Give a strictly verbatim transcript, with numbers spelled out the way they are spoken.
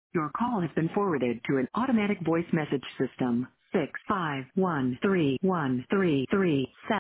Your call has been forwarded to an automatic voice message system. Six five one three one three three seven.